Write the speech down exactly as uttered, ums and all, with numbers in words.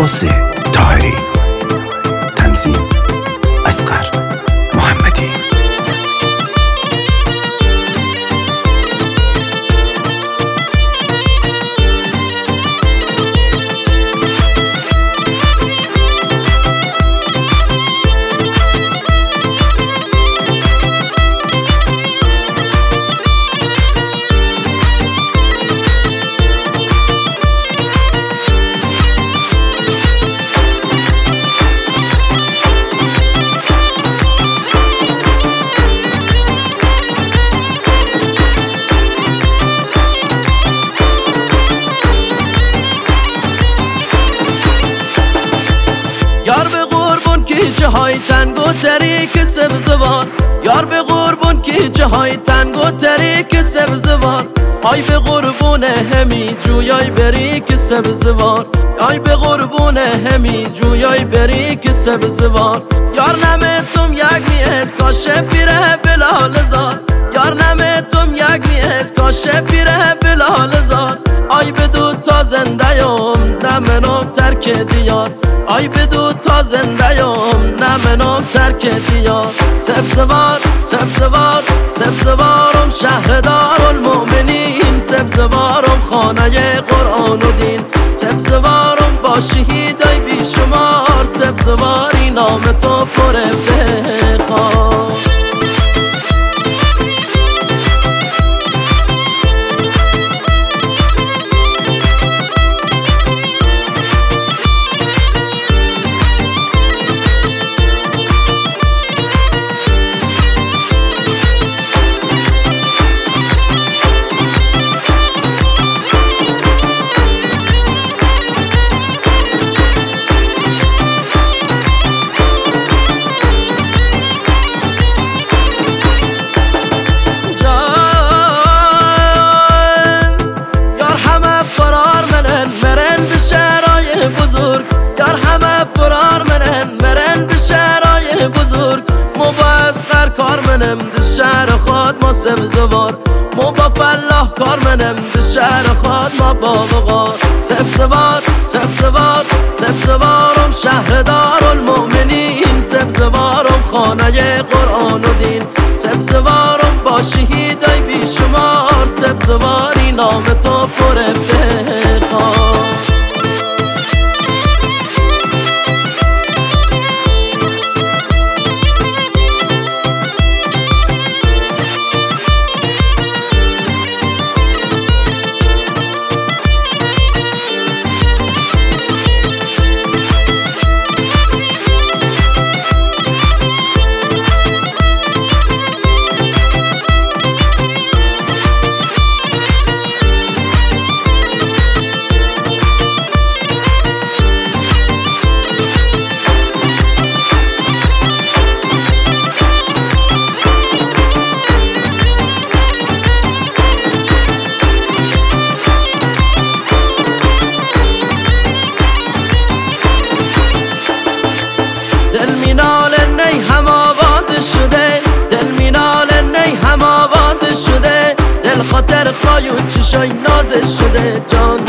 عباس طاهری، تنظیم اصغر محمدی. یار به قربون کیچه های تنگ و تریک سبزوار، یار به قربون کیچه های تنگ و تریک سبزوار، آی به قربون همی جویای بریک سبزوار، آی به قربون همی جویای بریک سبزوار. یار نمیتم یک میز کاشه پیره بلال زار، یار نمیتم یک میز کاشه پیره بلال زار، آی بدو تا زنده یم نمنم ترک دیار، آی بدو تا زنده یم نمنم ترک دیار. سبزوار سبزوار سبزوارم شهردار المؤمنین، سبزوارم خانه قرآن و دین، سبزوارم با شهیدای بیشمار، سبزواری نام تو پر افتخار. یار همه فرار منن مرن به شهرهای بزرگ، مو با اصغر کار منم ده شهر خود ما سبزوار، مو با فلاح کار منم ده شهر خود ما باوقار. سبزوار سبزوار سبزوارم شهردار المؤمنین، سبزوارم خانه قرآن و دین، سبزوارم با شهیدای بیشمار، سبزواری نام تو پر افتخار. دل مینال نی هم آواز شده، دل مینال نی هم آواز شده، دل خاطر خواهی و چشای نازش شده، جان